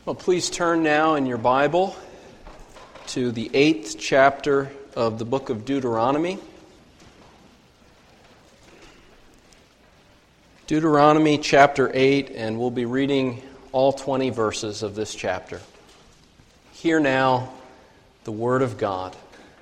Well, please turn now in your Bible to the 8th chapter of the book of Deuteronomy. Deuteronomy chapter 8, and we'll be reading all 20 verses of this chapter. Hear now the word of God.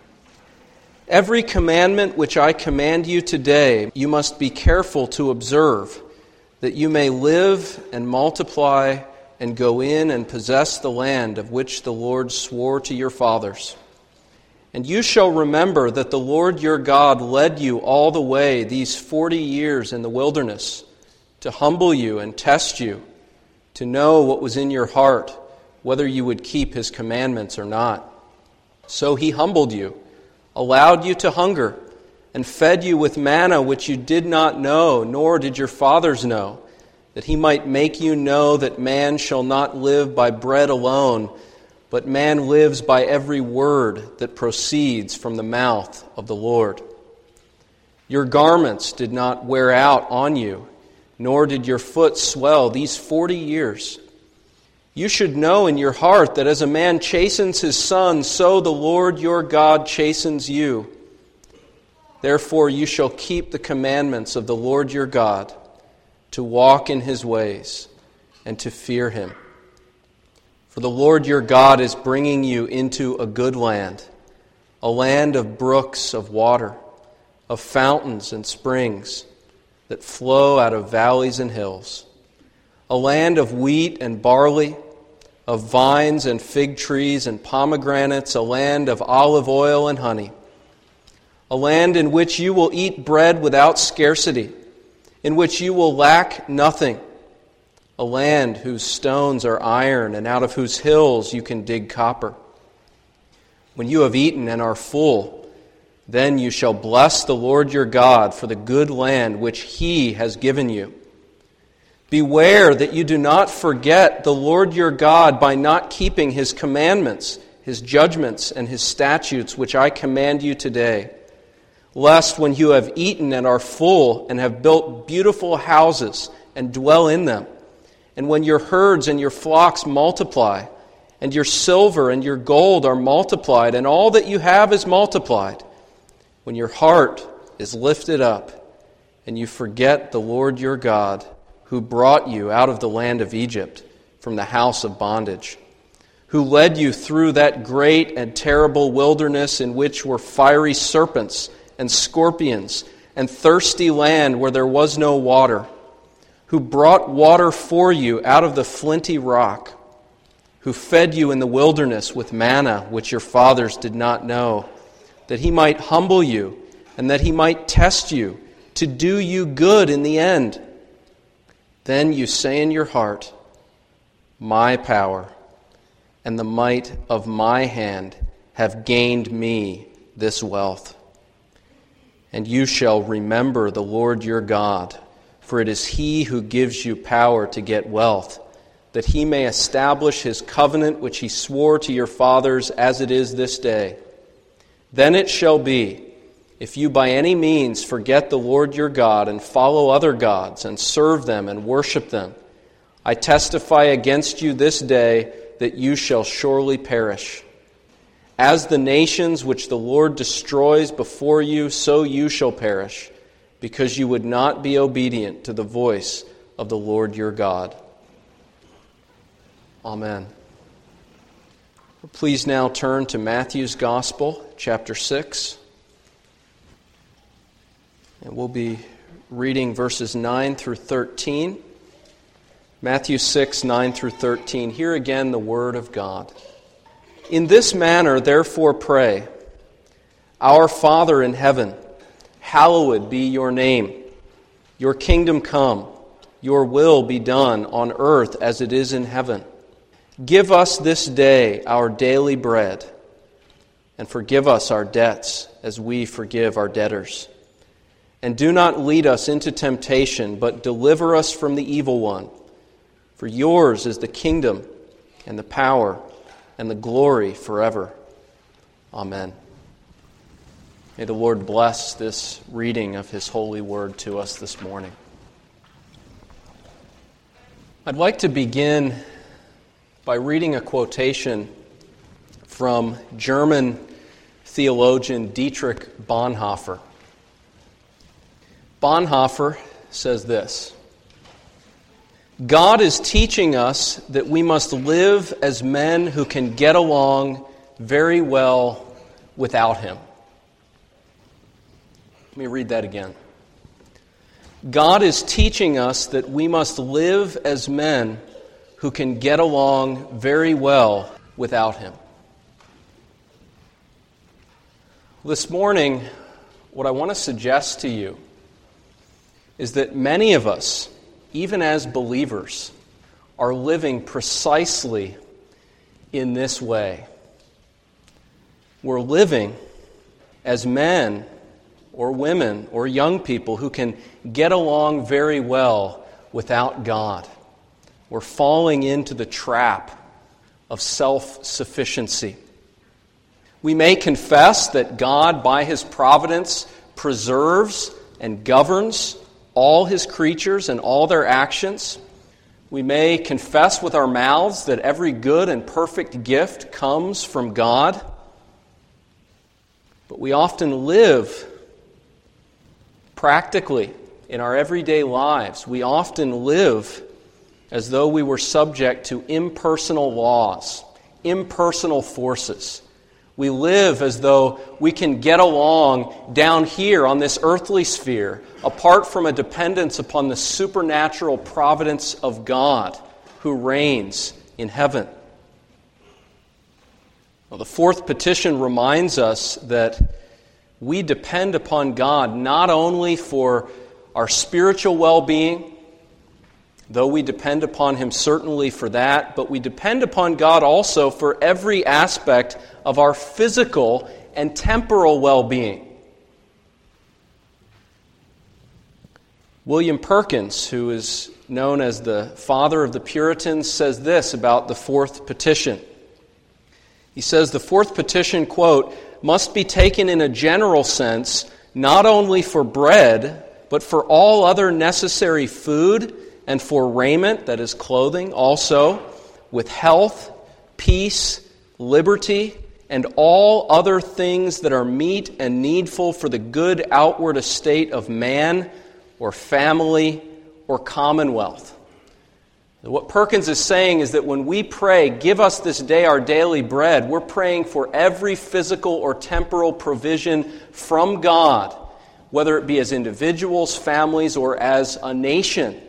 Every commandment which I command you today, you must be careful to observe, that you may live and multiply and go in and possess the land of which the Lord swore to your fathers. And you shall remember that the Lord your God led you all the way these 40 years in the wilderness, to humble you and test you, to know what was in your heart, whether you would keep his commandments or not. So he humbled you, allowed you to hunger, and fed you with manna which you did not know, nor did your fathers know, that he might make you know that man shall not live by bread alone, but man lives by every word that proceeds from the mouth of the Lord. Your garments did not wear out on you, nor did your foot swell these 40 years. You should know in your heart that as a man chastens his son, so the Lord your God chastens you. Therefore you shall keep the commandments of the Lord your God, to walk in his ways, and to fear him. For the Lord your God is bringing you into a good land, a land of brooks of water, of fountains and springs that flow out of valleys and hills, a land of wheat and barley, of vines and fig trees and pomegranates, a land of olive oil and honey, a land in which you will eat bread without scarcity, in which you will lack nothing, a land whose stones are iron and out of whose hills you can dig copper. When you have eaten and are full, then you shall bless the Lord your God for the good land which he has given you. Beware that you do not forget the Lord your God by not keeping his commandments, his judgments, and his statutes which I command you today. Lest when you have eaten and are full and have built beautiful houses and dwell in them, and when your herds and your flocks multiply, and your silver and your gold are multiplied, and all that you have is multiplied, when your heart is lifted up, and you forget the Lord your God, who brought you out of the land of Egypt from the house of bondage, who led you through that great and terrible wilderness in which were fiery serpents and scorpions, and thirsty land where there was no water, who brought water for you out of the flinty rock, who fed you in the wilderness with manna which your fathers did not know, that he might humble you and that he might test you, to do you good in the end. Then you say in your heart, my power and the might of my hand have gained me this wealth. And you shall remember the Lord your God, for it is he who gives you power to get wealth, that he may establish his covenant which he swore to your fathers as it is this day. Then it shall be, if you by any means forget the Lord your God and follow other gods and serve them and worship them, I testify against you this day that you shall surely perish. As the nations which the Lord destroys before you, so you shall perish, because you would not be obedient to the voice of the Lord your God. Amen. Please now turn to Matthew's Gospel, chapter 6. And we'll be reading verses 9 through 13. Matthew 6, 9 through 13. Hear again the word of God. In this manner, therefore, pray, Our Father in heaven, hallowed be your name. Your kingdom come, your will be done on earth as it is in heaven. Give us this day our daily bread, and forgive us our debts as we forgive our debtors. And do not lead us into temptation, but deliver us from the evil one. For yours is the kingdom and the power and the glory forever. Amen. May the Lord bless this reading of his holy word to us this morning. I'd like to begin by reading a quotation from German theologian Dietrich Bonhoeffer. Bonhoeffer says this: God is teaching us that we must live as men who can get along very well without Him. Let me read that again. God is teaching us that we must live as men who can get along very well without Him. This morning, what I want to suggest to you is that many of us, even as believers, are living precisely in this way. We're living as men or women or young people who can get along very well without God. We're falling into the trap of self-sufficiency. We may confess that God, by His providence, preserves and governs all His creatures and all their actions. We may confess with our mouths that every good and perfect gift comes from God. But we often live practically in our everyday lives. We often live as though we were subject to impersonal laws, impersonal forces. We live as though we can get along down here on this earthly sphere, apart from a dependence upon the supernatural providence of God who reigns in heaven. Well, the fourth petition reminds us that we depend upon God not only for our spiritual well-being, though we depend upon Him certainly for that, but we depend upon God also for every aspect of our physical and temporal well-being. William Perkins, who is known as the father of the Puritans, says this about the fourth petition. He says the fourth petition, quote, must be taken in a general sense, not only for bread, but for all other necessary food, and for raiment, that is clothing, also, with health, peace, liberty, and all other things that are meet and needful for the good outward estate of man, or family, or commonwealth. What Perkins is saying is that when we pray, give us this day our daily bread, we're praying for every physical or temporal provision from God, whether it be as individuals, families, or as a nation.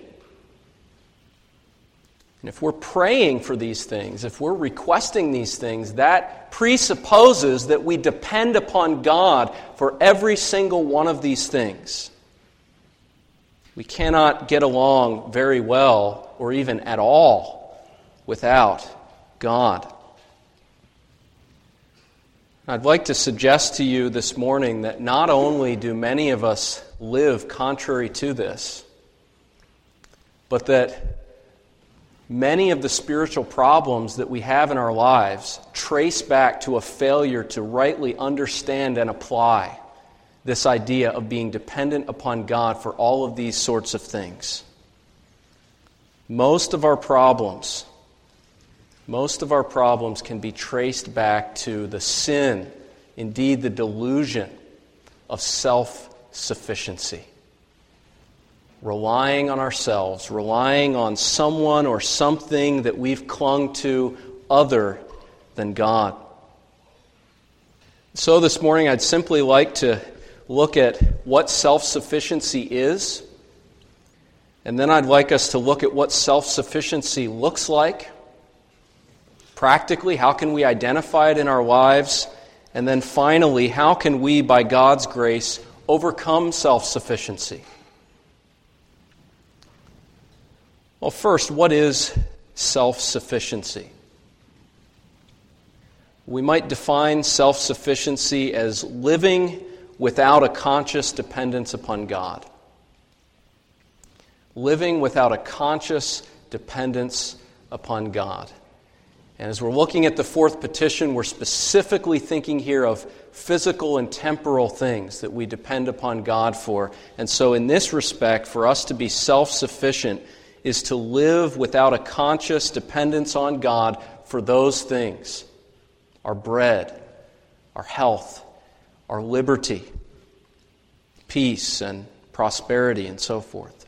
And if we're praying for these things, if we're requesting these things, that presupposes that we depend upon God for every single one of these things. We cannot get along very well, or even at all, without God. I'd like to suggest to you this morning that not only do many of us live contrary to this, but that many of the spiritual problems that we have in our lives trace back to a failure to rightly understand and apply this idea of being dependent upon God for all of these sorts of things. Most of our problems can be traced back to the sin, indeed the delusion of self-sufficiency. Relying on ourselves, relying on someone or something that we've clung to other than God. So this morning I'd simply like to look at what self-sufficiency is, and then I'd like us to look at what self-sufficiency looks like. Practically, how can we identify it in our lives? And then finally, how can we, by God's grace, overcome self-sufficiency? Well, first, what is self-sufficiency? We might define self-sufficiency as living without a conscious dependence upon God. Living without a conscious dependence upon God. And as we're looking at the fourth petition, we're specifically thinking here of physical and temporal things that we depend upon God for. And so in this respect, for us to be self-sufficient, is to live without a conscious dependence on God for those things: our bread, our health, our liberty, peace and prosperity, and so forth.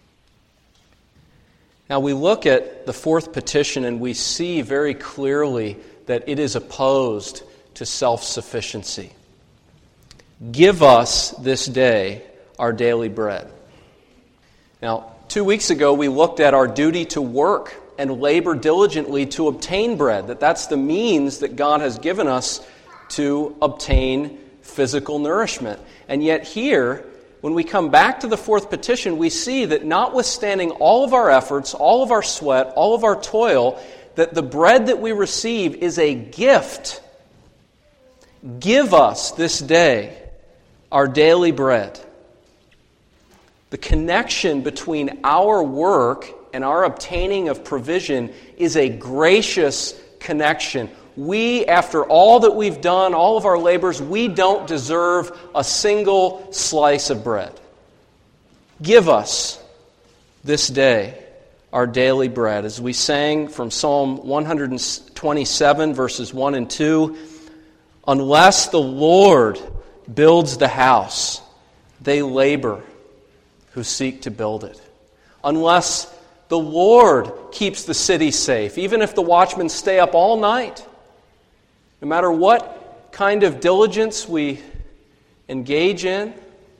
Now we look at the fourth petition and we see very clearly that it is opposed to self-sufficiency. Give us this day our daily bread. Now, 2 weeks ago we looked at our duty to work and labor diligently to obtain bread, that's the means that God has given us to obtain physical nourishment. And yet here, when we come back to the fourth petition, we see that notwithstanding all of our efforts, all of our sweat, all of our toil, that the bread that we receive is a gift. Give us this day our daily bread. The connection between our work and our obtaining of provision is a gracious connection. We, after all that we've done, all of our labors, we don't deserve a single slice of bread. Give us this day our daily bread. As we sang from Psalm 127, verses 1 and 2, unless the Lord builds the house, they labor who seek to build it. Unless the Lord keeps the city safe, even if the watchmen stay up all night, no matter what kind of diligence we engage in,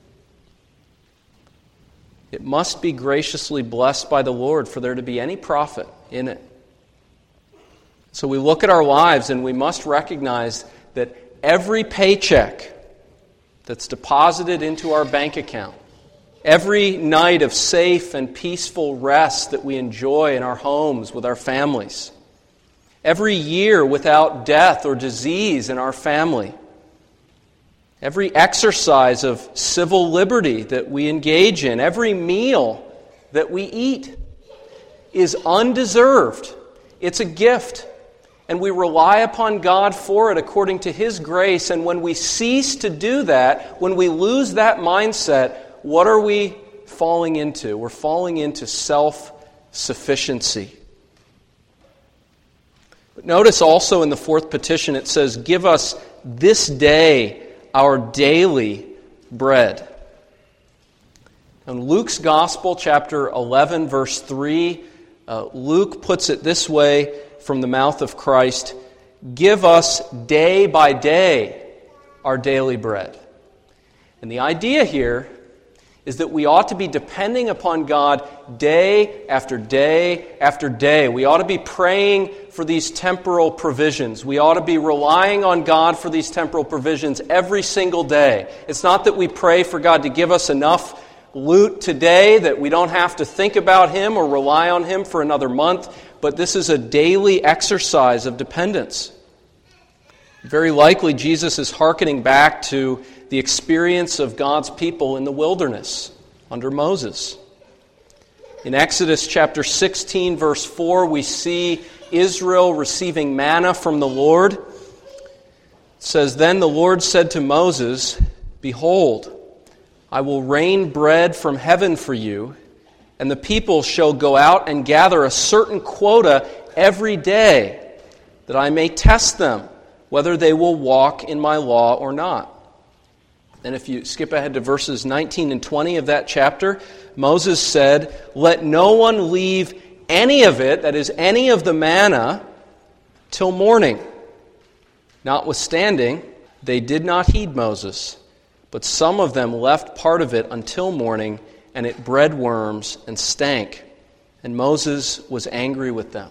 it must be graciously blessed by the Lord for there to be any profit in it. So we look at our lives and we must recognize that every paycheck that's deposited into our bank account, every night of safe and peaceful rest that we enjoy in our homes with our families, every year without death or disease in our family, every exercise of civil liberty that we engage in, every meal that we eat is undeserved. It's a gift, and we rely upon God for it according to His grace. And when we cease to do that, when we lose that mindset, what are we falling into? We're falling into self-sufficiency. But notice also in the fourth petition it says, give us this day our daily bread. In Luke's Gospel, chapter 11, verse 3, Luke puts it this way from the mouth of Christ, give us day by day our daily bread. And the idea here is that we ought to be depending upon God day after day after day. We ought to be praying for these temporal provisions. We ought to be relying on God for these temporal provisions every single day. It's not that we pray for God to give us enough loot today that we don't have to think about Him or rely on Him for another month, but this is a daily exercise of dependence. Very likely Jesus is hearkening back to the experience of God's people in the wilderness under Moses. In Exodus chapter 16, verse 4, we see Israel receiving manna from the Lord. It says, then the Lord said to Moses, behold, I will rain bread from heaven for you, and the people shall go out and gather a certain quota every day, that I may test them, whether they will walk in my law or not. And if you skip ahead to verses 19 and 20 of that chapter, Moses said, let no one leave any of it, that is, any of the manna, till morning. Notwithstanding, they did not heed Moses, but some of them left part of it until morning, and it bred worms and stank. And Moses was angry with them.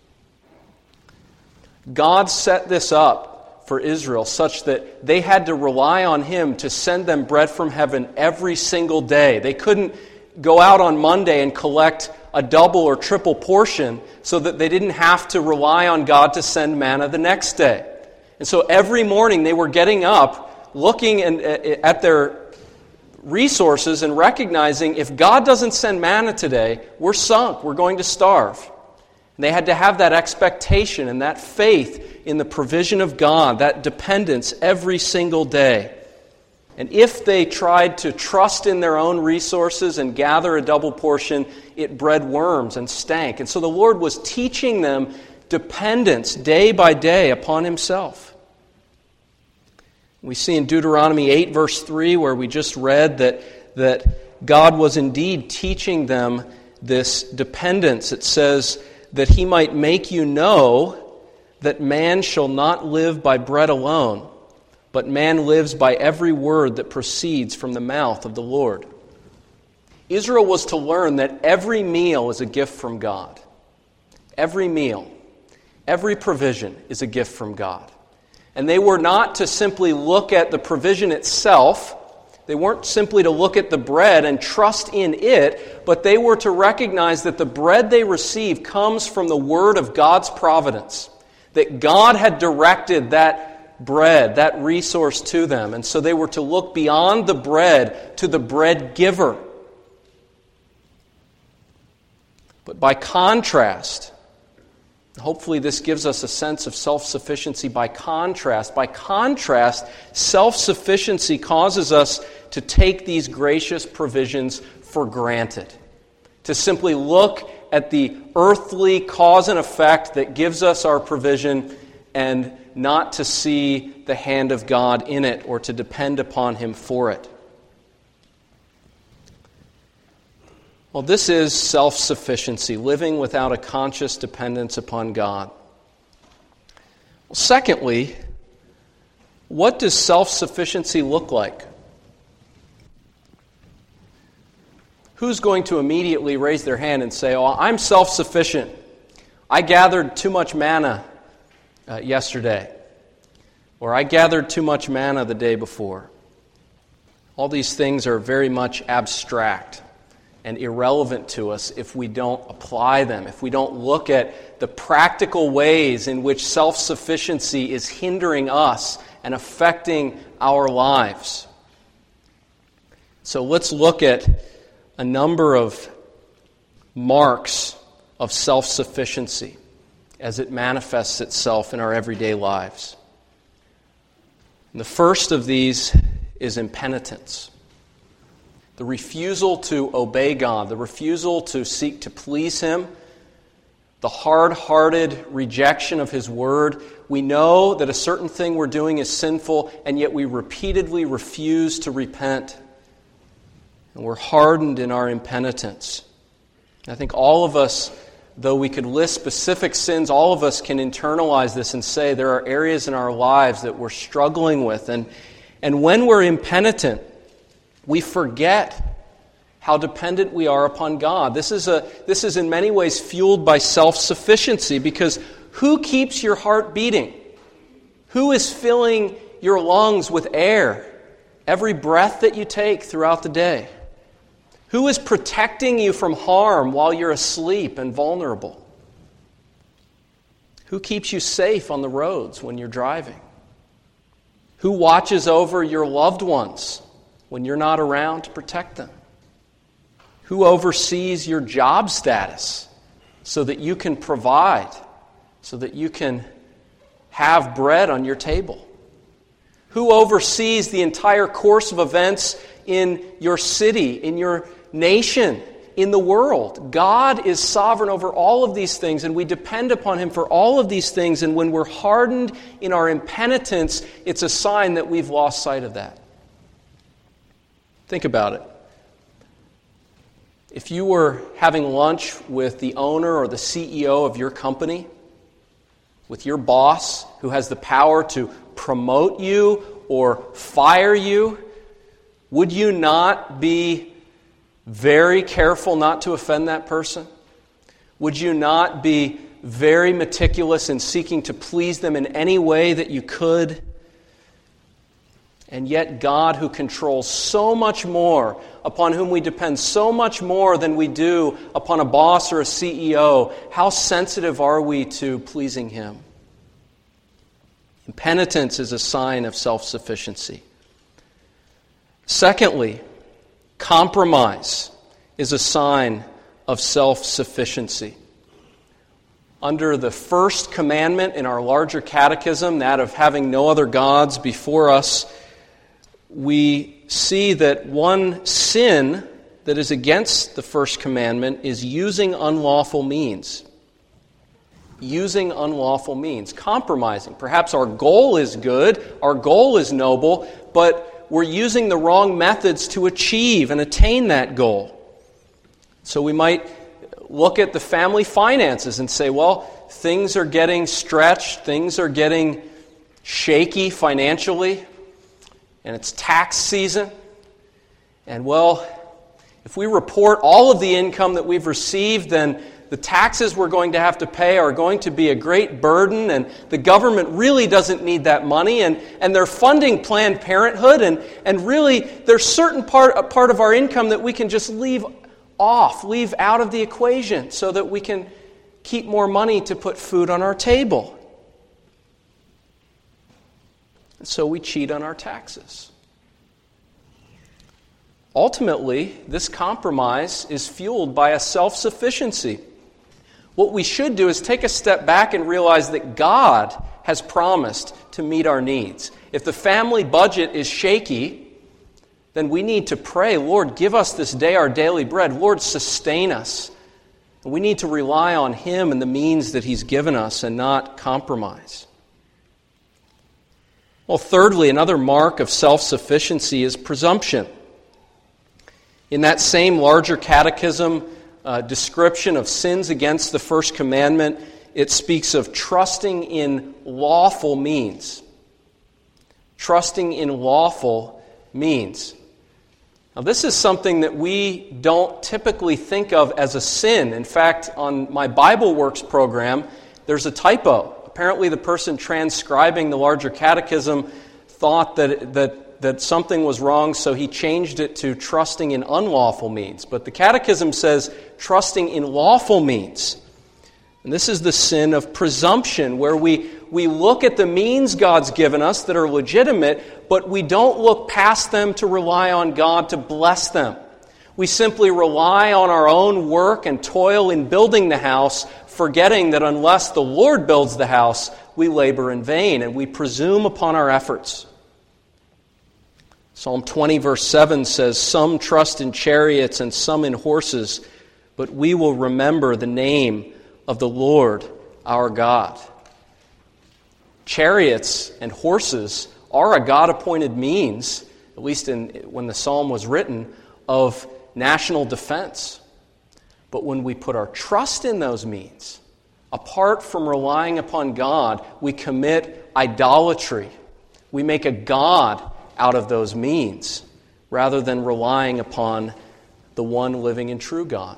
God set this up for Israel such that they had to rely on Him to send them bread from heaven every single day. They couldn't go out on Monday and collect a double or triple portion so that they didn't have to rely on God to send manna the next day. And so every morning they were getting up, looking at their resources and recognizing if God doesn't send manna today, we're sunk, we're going to starve. And they had to have that expectation and that faith in the provision of God, that dependence every single day. And if they tried to trust in their own resources and gather a double portion, it bred worms and stank. And so the Lord was teaching them dependence day by day upon Himself. We see in Deuteronomy 8, verse 3, where we just read that God was indeed teaching them this dependence. It says that He might make you know that man shall not live by bread alone, but man lives by every word that proceeds from the mouth of the Lord. Israel was to learn that every meal is a gift from God. Every meal, every provision is a gift from God. And they were not to simply look at the provision itself. They weren't simply to look at the bread and trust in it, but they were to recognize that the bread they receive comes from the word of God's providence, that God had directed that bread, that resource to them. And so they were to look beyond the bread to the bread giver. But by contrast, hopefully this gives us a sense of self-sufficiency. By contrast, self-sufficiency causes us to take these gracious provisions for granted. To simply look at the earthly cause and effect that gives us our provision and not to see the hand of God in it or to depend upon Him for it. Well, this is self-sufficiency, living without a conscious dependence upon God. Well, secondly, what does self-sufficiency look like? Who's going to immediately raise their hand and say, "Oh, I'm self-sufficient. I gathered too much manna yesterday," or "I gathered too much manna the day before"? All these things are very much abstract and irrelevant to us if we don't apply them, if we don't look at the practical ways in which self-sufficiency is hindering us and affecting our lives. So let's look at a number of marks of self-sufficiency as it manifests itself in our everyday lives. And the first of these is impenitence. The refusal to obey God, the refusal to seek to please Him, the hard-hearted rejection of His Word. We know that a certain thing we're doing is sinful, and yet we repeatedly refuse to repent. And we're hardened in our impenitence. I think all of us, though we could list specific sins, all of us can internalize this and say there are areas in our lives that we're struggling with. And when we're impenitent, we forget how dependent we are upon God. This is in many ways fueled by self-sufficiency, because who keeps your heart beating? Who is filling your lungs with air every breath that you take throughout the day? Who is protecting you from harm while you're asleep and vulnerable? Who keeps you safe on the roads when you're driving? Who watches over your loved ones when you're not around to protect them? Who oversees your job status so that you can provide, so that you can have bread on your table? Who oversees the entire course of events in your city, in your nation, in the world? God is sovereign over all of these things, and we depend upon Him for all of these things. And when we're hardened in our impenitence, it's a sign that we've lost sight of that. Think about it. If you were having lunch with the owner or the CEO of your company, with your boss who has the power to promote you or fire you, would you not be very careful not to offend that person? Would you not be very meticulous in seeking to please them in any way that you could? And yet God, who controls so much more, upon whom we depend so much more than we do upon a boss or a CEO, how sensitive are we to pleasing Him? Impenitence is a sign of self-sufficiency. Secondly, compromise is a sign of self-sufficiency. Under the first commandment in our larger catechism, that of having no other gods before us, we see that one sin that is against the first commandment is using unlawful means. Using unlawful means, compromising. Perhaps our goal is good, our goal is noble, but we're using the wrong methods to achieve and attain that goal. So we might look at the family finances and say, well, things are getting stretched, things are getting shaky financially, and it's tax season. And well, if we report all of the income that we've received, then the taxes we're going to have to pay are going to be a great burden, and the government really doesn't need that money, and they're funding Planned Parenthood, and really there's certain part of our income that we can just leave out of the equation so that we can keep more money to put food on our table. And so we cheat on our taxes. Ultimately, this compromise is fueled by a self-sufficiency. What we should do is take a step back and realize that God has promised to meet our needs. If the family budget is shaky, then we need to pray, Lord, give us this day our daily bread. Lord, sustain us. We need to rely on Him and the means that He's given us and not compromise. Well, thirdly, another mark of self-sufficiency is presumption. In that same larger catechism description of sins against the first commandment, it speaks of trusting in lawful means. Trusting in lawful means. Now, this is something that we don't typically think of as a sin. In fact, on my Bible Works program, there's a typo. Apparently, the person transcribing the larger catechism thought that something was wrong, so he changed it to trusting in unlawful means. But the Catechism says trusting in lawful means. And this is the sin of presumption, where we look at the means God's given us that are legitimate, but we don't look past them to rely on God to bless them. We simply rely on our own work and toil in building the house, forgetting that unless the Lord builds the house, we labor in vain, and we presume upon our efforts. Psalm 20 verse 7 says, "Some trust in chariots and some in horses, but we will remember the name of the Lord our God." Chariots and horses are a God-appointed means, at least when the psalm was written, of national defense. But when we put our trust in those means, apart from relying upon God, we commit idolatry. We make a god out of those means, rather than relying upon the one living and true God.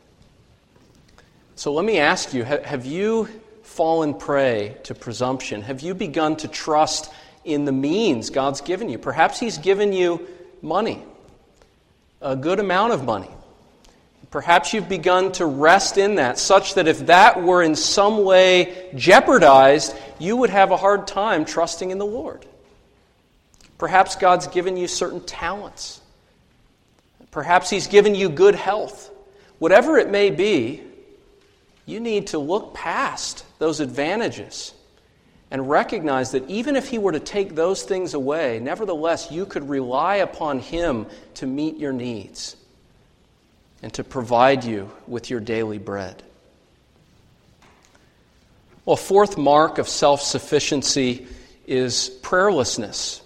So let me ask you, have you fallen prey to presumption? Have you begun to trust in the means God's given you? Perhaps He's given you money, a good amount of money. Perhaps you've begun to rest in that, such that if that were in some way jeopardized, you would have a hard time trusting in the Lord. Perhaps God's given you certain talents. Perhaps He's given you good health. Whatever it may be, you need to look past those advantages and recognize that even if He were to take those things away, nevertheless, you could rely upon Him to meet your needs and to provide you with your daily bread. Well, fourth mark of self-sufficiency is prayerlessness.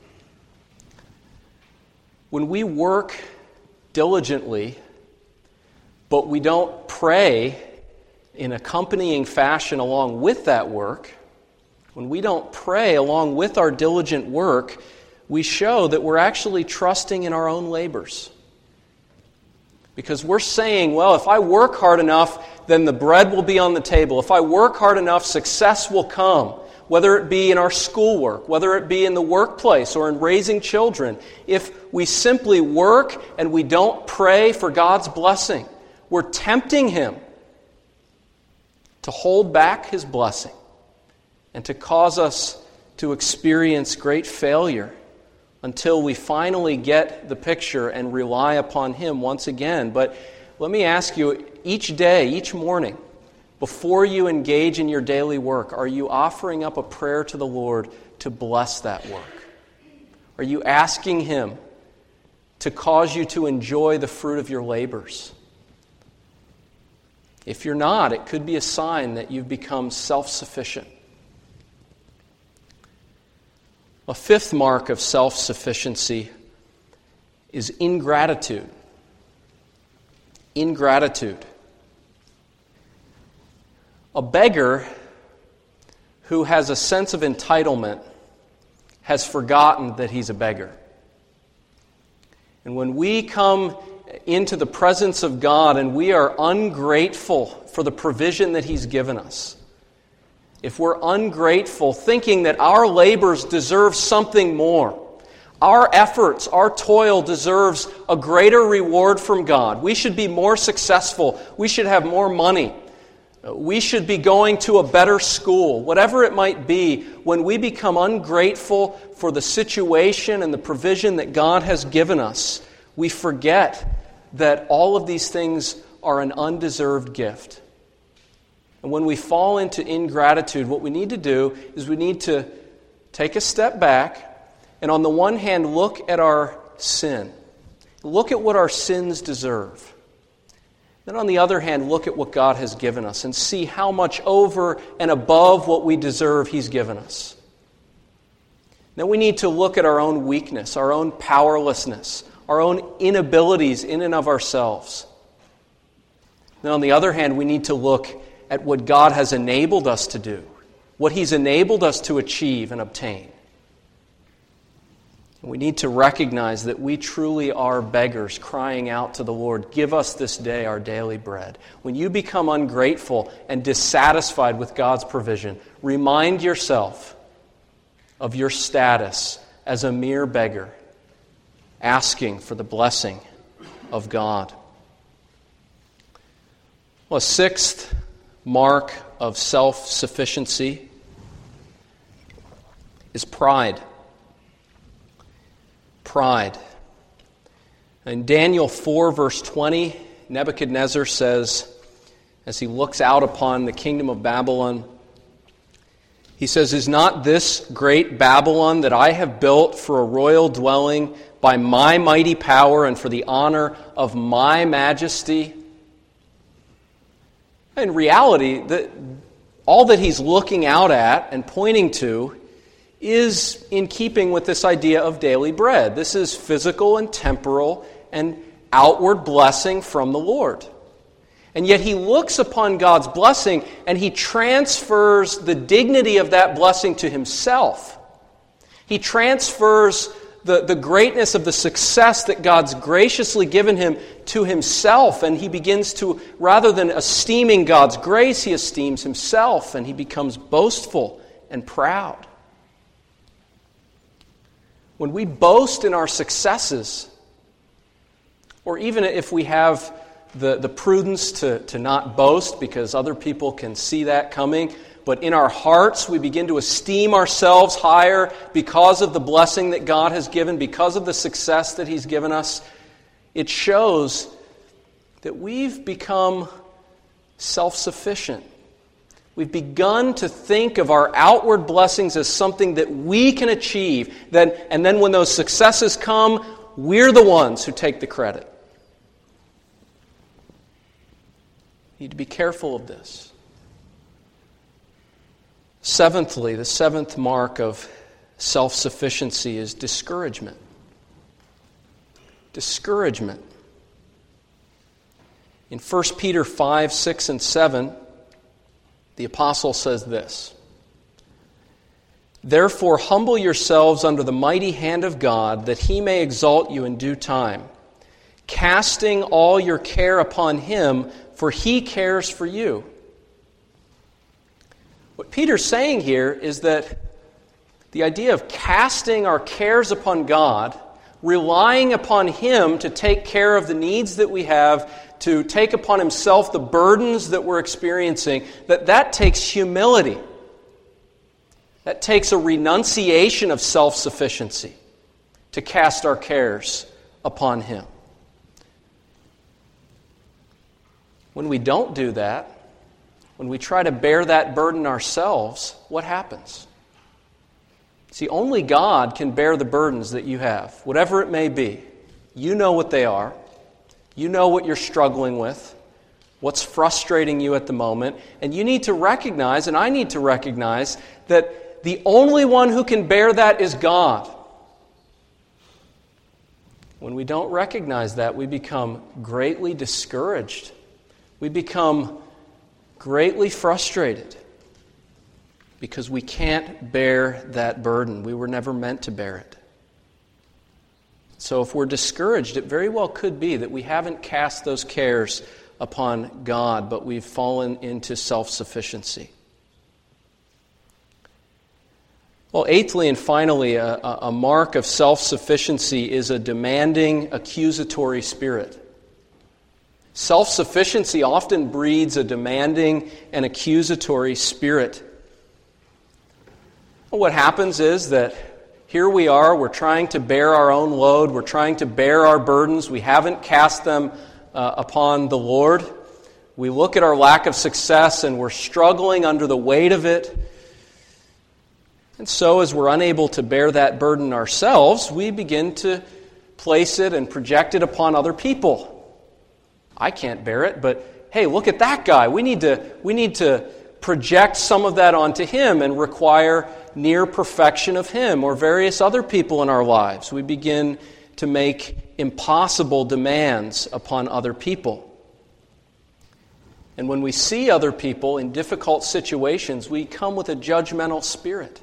When we work diligently, but we don't pray in accompanying fashion along with that work, when we don't pray along with our diligent work, we show that we're actually trusting in our own labors. Because we're saying, well, if I work hard enough, then the bread will be on the table. If I work hard enough, success will come. Whether it be in our schoolwork, whether it be in the workplace or in raising children, if we simply work and we don't pray for God's blessing, we're tempting Him to hold back His blessing and to cause us to experience great failure until we finally get the picture and rely upon Him once again. But let me ask you, each day, each morning, before you engage in your daily work, are you offering up a prayer to the Lord to bless that work? Are you asking Him to cause you to enjoy the fruit of your labors? If you're not, it could be a sign that you've become self-sufficient. A fifth mark of self-sufficiency is ingratitude. Ingratitude. A beggar who has a sense of entitlement has forgotten that he's a beggar. And when we come into the presence of God and we are ungrateful for the provision that He's given us, if we're ungrateful, thinking that our labors deserve something more, our efforts, our toil deserves a greater reward from God. We should be more successful. We should have more money. We should be going to a better school. Whatever it might be, when we become ungrateful for the situation and the provision that God has given us, we forget that all of these things are an undeserved gift. And when we fall into ingratitude, what we need to do is we need to take a step back and on the one hand look at our sin. Look at what our sins deserve. Then on the other hand, look at what God has given us and see how much over and above what we deserve He's given us. Then we need to look at our own weakness, our own powerlessness, our own inabilities in and of ourselves. Then on the other hand, we need to look at what God has enabled us to do, what He's enabled us to achieve and obtain. We need to recognize that we truly are beggars crying out to the Lord, "Give us this day our daily bread." When you become ungrateful and dissatisfied with God's provision, remind yourself of your status as a mere beggar, asking for the blessing of God. Well, a sixth mark of self-sufficiency is pride. Pride. In Daniel 4, verse 20, Nebuchadnezzar says, as he looks out upon the kingdom of Babylon, he says, "Is not this great Babylon that I have built for a royal dwelling by my mighty power and for the honor of my majesty?" In reality, all that he's looking out at and pointing to is in keeping with this idea of daily bread. This is physical and temporal and outward blessing from the Lord. And yet he looks upon God's blessing and he transfers the dignity of that blessing to himself. He transfers the greatness of the success that God's graciously given him to himself, and he begins to, rather than esteeming God's grace, he esteems himself, and he becomes boastful and proud. When we boast in our successes, or even if we have the prudence to not boast because other people can see that coming, but in our hearts we begin to esteem ourselves higher because of the blessing that God has given, because of the success that He's given us, it shows that we've become self-sufficient. We've begun to think of our outward blessings as something that we can achieve. And then when those successes come, we're the ones who take the credit. You need to be careful of this. Seventhly, the seventh mark of self-sufficiency is discouragement. Discouragement. In 1 Peter 5, 6, and 7, the apostle says this: "Therefore humble yourselves under the mighty hand of God, that He may exalt you in due time, casting all your care upon Him, for He cares for you." What Peter's saying here is that the idea of casting our cares upon God, relying upon Him to take care of the needs that we have, to take upon Himself the burdens that we're experiencing, that takes humility. That takes a renunciation of self-sufficiency to cast our cares upon Him. When we don't do that, when we try to bear that burden ourselves, what happens? See, only God can bear the burdens that you have, whatever it may be. You know what they are. You know what you're struggling with, what's frustrating you at the moment, and you need to recognize, and I need to recognize, that the only one who can bear that is God. When we don't recognize that, we become greatly discouraged. We become greatly frustrated because we can't bear that burden. We were never meant to bear it. So if we're discouraged, it very well could be that we haven't cast those cares upon God, but we've fallen into self-sufficiency. Well, eighthly and finally, a mark of self-sufficiency is a demanding, accusatory spirit. Self-sufficiency often breeds a demanding and accusatory spirit. Well, what happens is that here we are, we're trying to bear our own load, we're trying to bear our burdens, we haven't cast them upon the Lord. We look at our lack of success and we're struggling under the weight of it. And so as we're unable to bear that burden ourselves, we begin to place it and project it upon other people. I can't bear it, but hey, look at that guy. We need to project some of that onto him and require near perfection of him or various other people in our lives. We begin to make impossible demands upon other people. And when we see other people in difficult situations, we come with a judgmental spirit.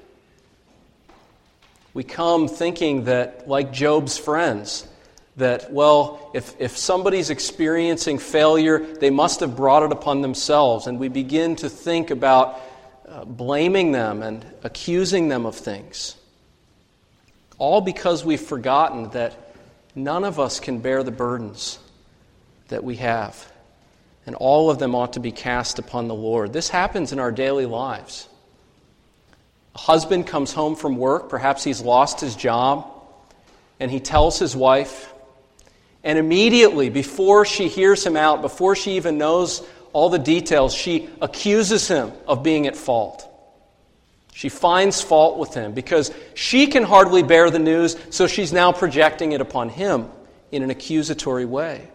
We come thinking that, like Job's friends, that, well, if somebody's experiencing failure, they must have brought it upon themselves. And we begin to think about blaming them and accusing them of things. All because we've forgotten that none of us can bear the burdens that we have. And all of them ought to be cast upon the Lord. This happens in our daily lives. A husband comes home from work, perhaps he's lost his job, and he tells his wife, and immediately, before she hears him out, before she even knows all the details, she accuses him of being at fault. She finds fault with him because she can hardly bear the news, so she's now projecting it upon him in an accusatory way.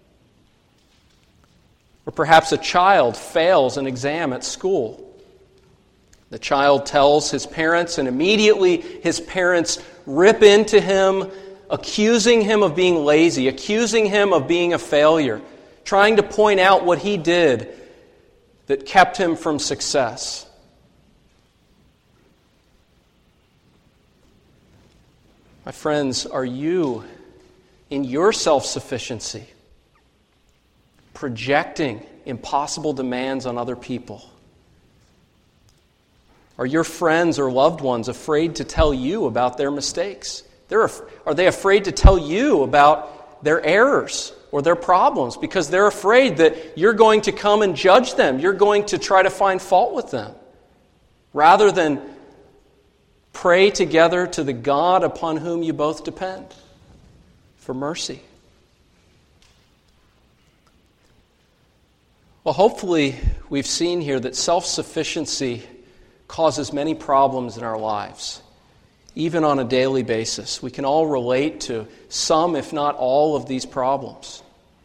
Or perhaps a child fails an exam at school. The child tells his parents, and immediately his parents rip into him, accusing him of being lazy, accusing him of being a failure, trying to point out what he did that kept him from success. My friends, are you, in your self-sufficiency, projecting impossible demands on other people? Are your friends or loved ones afraid to tell you about their mistakes? Are they afraid to tell you about their errors or their problems because they're afraid that you're going to come and judge them? You're going to try to find fault with them rather than pray together to the God upon whom you both depend for mercy. Well, hopefully we've seen here that self-sufficiency causes many problems in our lives, even on a daily basis. We can all relate to some, if not all, of these problems.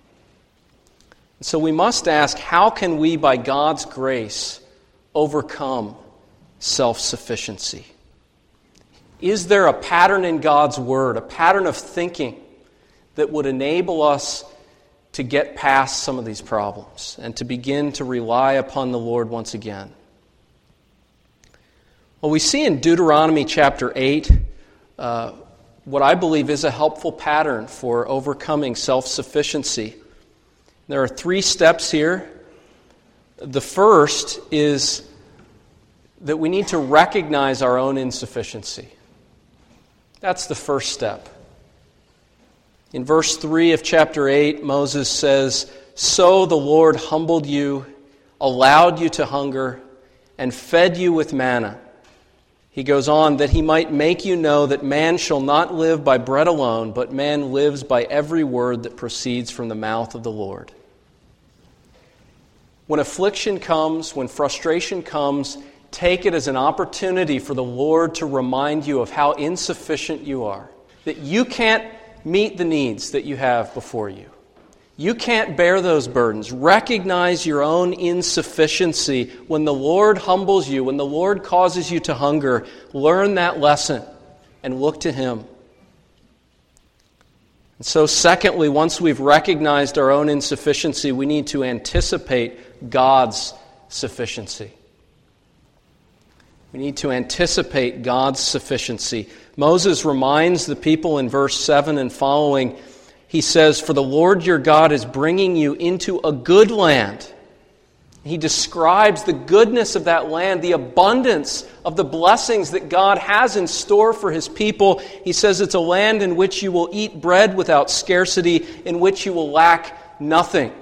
So we must ask, how can we, by God's grace, overcome self-sufficiency? Is there a pattern in God's Word, a pattern of thinking that would enable us to get past some of these problems and to begin to rely upon the Lord once again? Well, we see in Deuteronomy chapter 8 what I believe is a helpful pattern for overcoming self-sufficiency. There are 3 steps here. The first is that we need to recognize our own insufficiency. That's the first step. In verse 3 of chapter 8, Moses says, "So the Lord humbled you, allowed you to hunger, and fed you with manna." He goes on, "that he might make you know that man shall not live by bread alone, but man lives by every word that proceeds from the mouth of the Lord." When affliction comes, when frustration comes, take it as an opportunity for the Lord to remind you of how insufficient you are, that you can't meet the needs that you have before you. You can't bear those burdens. Recognize your own insufficiency. When the Lord humbles you, when the Lord causes you to hunger, learn that lesson and look to Him. And so secondly, once we've recognized our own insufficiency, we need to anticipate God's sufficiency. We need to anticipate God's sufficiency. Moses reminds the people in verse 7 and following, he says, "For the Lord your God is bringing you into a good land." He describes the goodness of that land, the abundance of the blessings that God has in store for His people. He says it's a land in which you will eat bread without scarcity, in which you will lack nothing.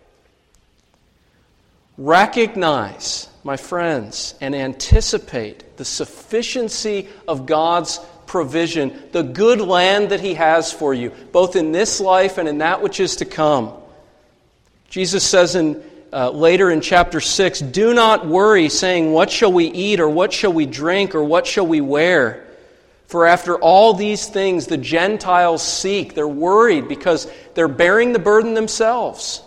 Recognize, my friends, and anticipate the sufficiency of God's provision, the good land that He has for you, both in this life and in that which is to come. Jesus says later in chapter 6, "Do not worry, saying, 'What shall we eat, or what shall we drink, or what shall we wear?' For after all these things the Gentiles seek." They're worried because they're bearing the burden themselves.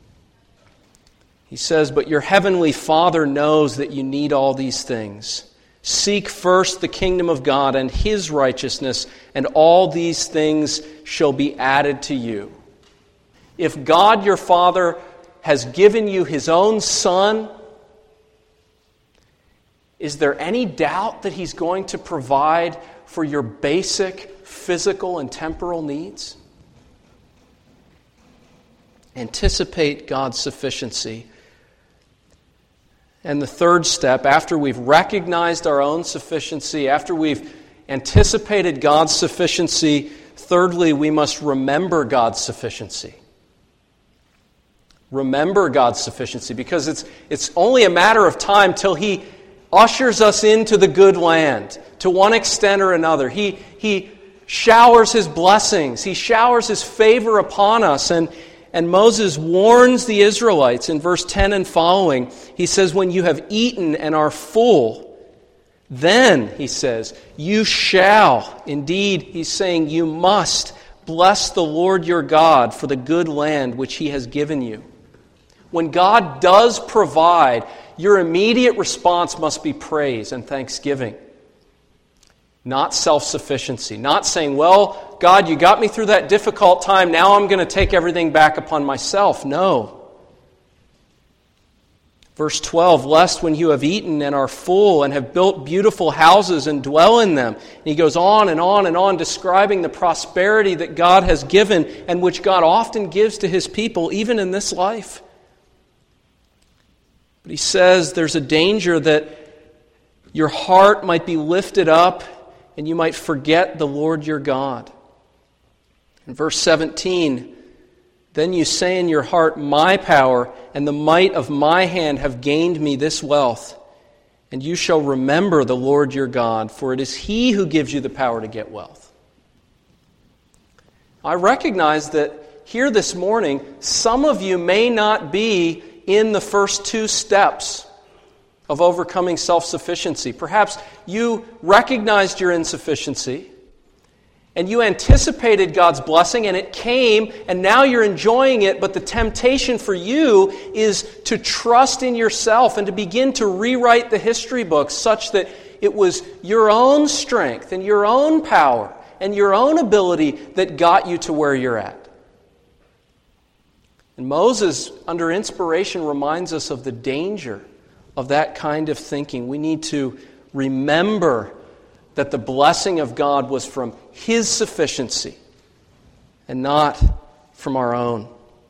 He says, "But your heavenly Father knows that you need all these things. Seek first the kingdom of God and His righteousness, and all these things shall be added to you." If God your Father has given you His own Son, is there any doubt that He's going to provide for your basic physical and temporal needs? Anticipate God's sufficiency. And the third step, after we've recognized our own sufficiency, after we've anticipated God's sufficiency, thirdly, we must remember God's sufficiency. Remember God's sufficiency, because it's only a matter of time till He ushers us into the good land, to one extent or another. He showers His blessings. He showers His favor upon us. And Moses warns the Israelites in verse 10 and following. He says, "When you have eaten and are full, then," he says, "you shall," indeed, he's saying, you must bless the Lord your God for the good land which He has given you. When God does provide, your immediate response must be praise and thanksgiving. Not self-sufficiency. Not saying, "Well, God, you got me through that difficult time. Now I'm going to take everything back upon myself." No. Verse 12, "Lest when you have eaten and are full and have built beautiful houses and dwell in them." And he goes on and on and on describing the prosperity that God has given and which God often gives to His people, even in this life. But he says there's a danger that your heart might be lifted up and you might forget the Lord your God. In verse 17, "Then you say in your heart, 'My power and the might of my hand have gained me this wealth.' And you shall remember the Lord your God, for it is He who gives you the power to get wealth." I recognize that here this morning, some of you may not be in the first two steps of overcoming self-sufficiency. Perhaps you recognized your insufficiency and you anticipated God's blessing and it came and now you're enjoying it, but the temptation for you is to trust in yourself and to begin to rewrite the history books such that it was your own strength and your own power and your own ability that got you to where you're at. And Moses, under inspiration, reminds us of the danger of that kind of thinking. We need to remember that the blessing of God was from His sufficiency and not from our own.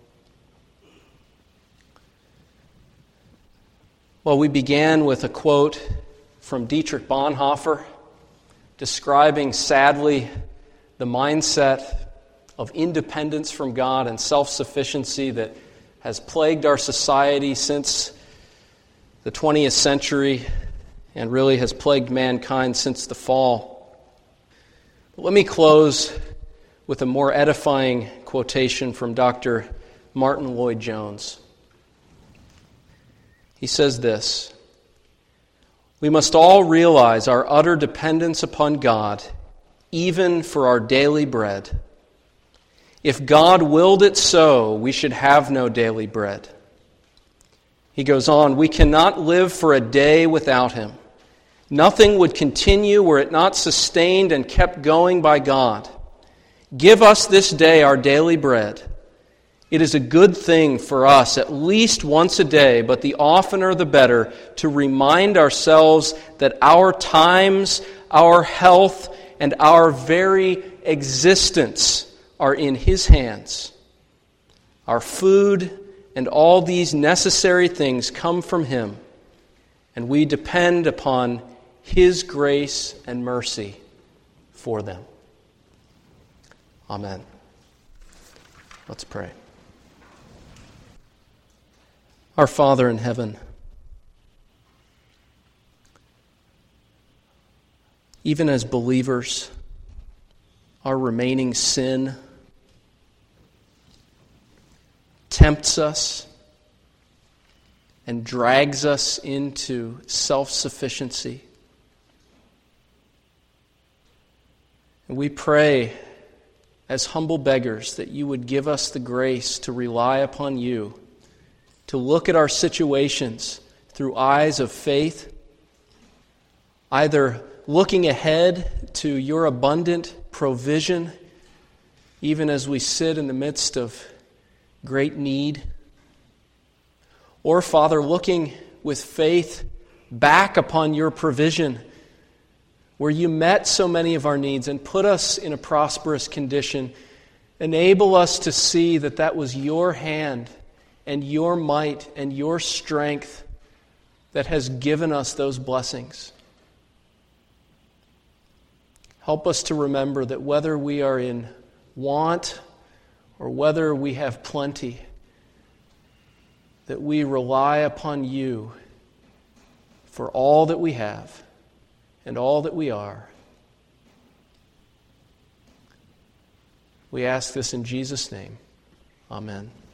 Well, we began with a quote from Dietrich Bonhoeffer describing, sadly, the mindset of independence from God and self-sufficiency that has plagued our society since the 20th century and really has plagued mankind since the fall. But let me close with a more edifying quotation from Dr. Martin Lloyd-Jones. He says this, We must all realize our utter dependence upon God, even for our daily bread. If God willed it so, we should have no daily bread. He goes on, we cannot live for a day without Him. Nothing would continue were it not sustained and kept going by God. Give us this day our daily bread. It is a good thing for us at least once a day, but the oftener the better, to remind ourselves that our times, our health, and our very existence are in His hands. Our food and all these necessary things come from Him, and we depend upon His grace and mercy for them. Amen. Let's pray. Our Father in heaven, even as believers, our remaining sin tempts us and drags us into self-sufficiency. And we pray as humble beggars that you would give us the grace to rely upon you, to look at our situations through eyes of faith, either looking ahead to your abundant provision, even as we sit in the midst of great need, or, Father, looking with faith back upon your provision, where you met so many of our needs and put us in a prosperous condition. Enable us to see that that was your hand and your might and your strength that has given us those blessings. Help us to remember that whether we are in want or whether we have plenty, that we rely upon you for all that we have and all that we are. We ask this in Jesus' name. Amen.